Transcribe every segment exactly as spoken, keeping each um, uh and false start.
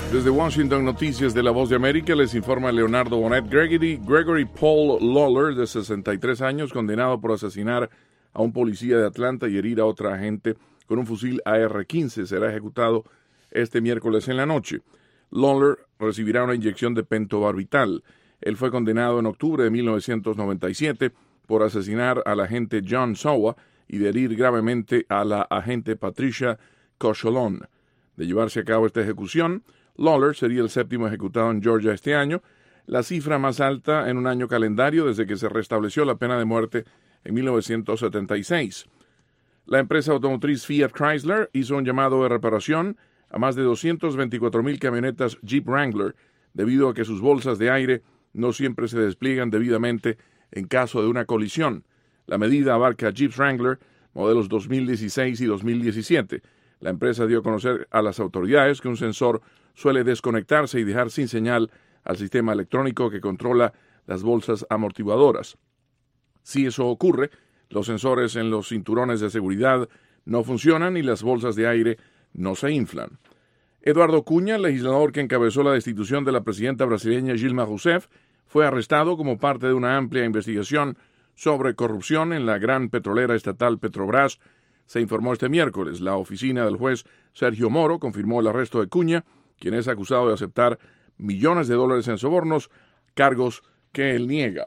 Desde Washington, Noticias de la Voz de América, les informa Leonardo Bonet. Gregory, Gregory Paul Lawler, de sesenta y tres años, condenado por asesinar a un policía de Atlanta y herir a otra agente con un fusil A R quince, será ejecutado este miércoles en la noche. Lawler recibirá una inyección de pentobarbital. Él fue condenado en octubre de mil novecientos noventa y siete por asesinar al agente John Sowa y de herir gravemente a la agente Patricia Cocholon. De llevarse a cabo esta ejecución, Lawler sería el séptimo ejecutado en Georgia este año, la cifra más alta en un año calendario desde que se restableció la pena de muerte en mil novecientos setenta y seis. La empresa automotriz Fiat Chrysler hizo un llamado de reparación a más de doscientas veinticuatro mil camionetas Jeep Wrangler debido a que sus bolsas de aire no siempre se despliegan debidamente en caso de una colisión. La medida abarca Jeep Wrangler modelos dos mil dieciséis y dos mil diecisiete. La empresa dio a conocer a las autoridades que un sensor suele desconectarse y dejar sin señal al sistema electrónico que controla las bolsas amortiguadoras. Si eso ocurre, los sensores en los cinturones de seguridad no funcionan y las bolsas de aire no se inflan. Eduardo Cunha, legislador que encabezó la destitución de la presidenta brasileña Dilma Rousseff, fue arrestado como parte de una amplia investigación sobre corrupción en la gran petrolera estatal Petrobras. Se informó este miércoles. La oficina del juez Sergio Moro confirmó el arresto de Cunha, quien es acusado de aceptar millones de dólares en sobornos, cargos que él niega.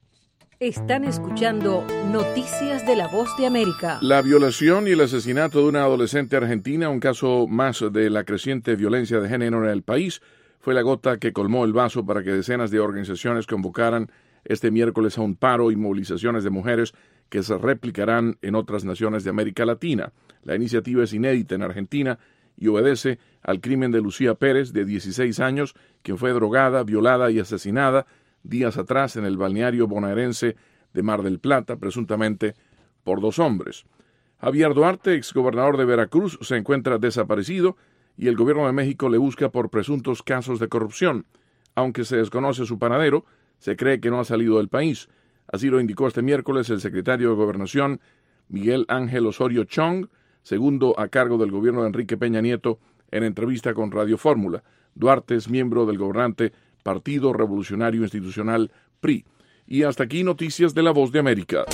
Están escuchando Noticias de la Voz de América. La violación y el asesinato de una adolescente argentina, un caso más de la creciente violencia de género en el país, fue la gota que colmó el vaso para que decenas de organizaciones convocaran este miércoles a un paro y movilizaciones de mujeres que se replicarán en otras naciones de América Latina. La iniciativa es inédita en Argentina y obedece al crimen de Lucía Pérez, de dieciséis años, quien fue drogada, violada y asesinada días atrás en el balneario bonaerense de Mar del Plata, presuntamente por dos hombres. Javier Duarte, exgobernador de Veracruz, se encuentra desaparecido y el gobierno de México le busca por presuntos casos de corrupción. Aunque se desconoce su paradero, se cree que no ha salido del país. Así lo indicó este miércoles el secretario de Gobernación, Miguel Ángel Osorio Chong, segundo a cargo del gobierno de Enrique Peña Nieto, en entrevista con Radio Fórmula. Duarte es miembro del gobernante Partido Revolucionario Institucional P R I. Y hasta aquí Noticias de la Voz de América.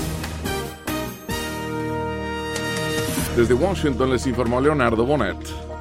Desde Washington les informó Leonardo Bonet.